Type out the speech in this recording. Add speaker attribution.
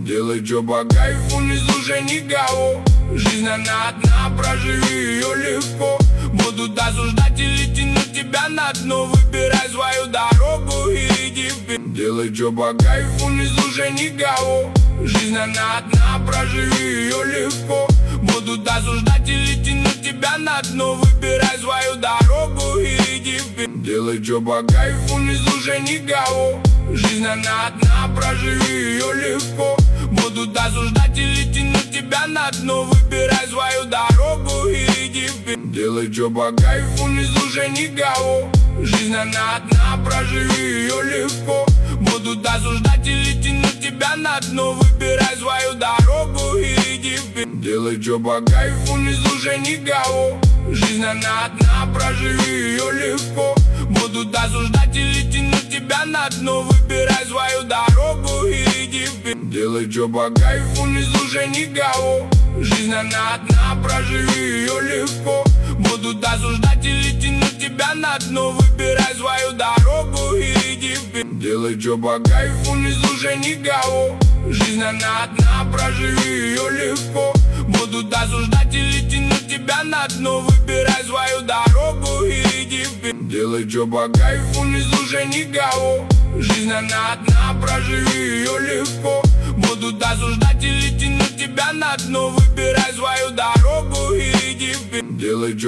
Speaker 1: Делай чё по кайфу, не слушай никого. Жизнь она одна, проживи ее легко. Будут осуждать или тянуть тебя на дно. Выбирай свою дорогу и иди вперед. Делай чё по кайфу, не слушай никого. Жизнь она одна, проживи ее легко. Будут осуждать или тянуть тебя на дно. Выбирай свою дорогу и иди вперед. Делай чё по кайфу, не слушай никого. Жизнь она одна, проживи ее легко. Будут осуждать или тянуть тебя на дно. Выбирай свою дорогу и иди вперед. Делай чё по кайфу, не слушай никого. Жизнь она одна, проживи ее легко. Будут осуждать или тянуть тебя на дно. Выбирай свою дорогу и иди вперед. Делай чё по кайфу, не слушай никого. Жизнь она одна, проживи ее легко. Будут осуждать или тянуть тебя на дно. Выбирай свою дорогу и иди вперед. Делай чё по кайфу, не слушай никого. Жизнь она одна, проживи ее легко. Будут осуждать или тянуть тебя на дно. Выбирай свою дорогу и иди вперед. Делай чё по кайфу, не слушай никого. Жизнь она одна, проживи ее легко. Будут осуждать или тянуть тебя на дно. Выбирай свою дорогу и иди вперед. Делай чё по кайфу, не слушай никого. Жизнь она одна, проживи ее легко. Будут осуждать или тянуть тебя на дно. Выбирай свою дорогу и иди вперед. Делай чё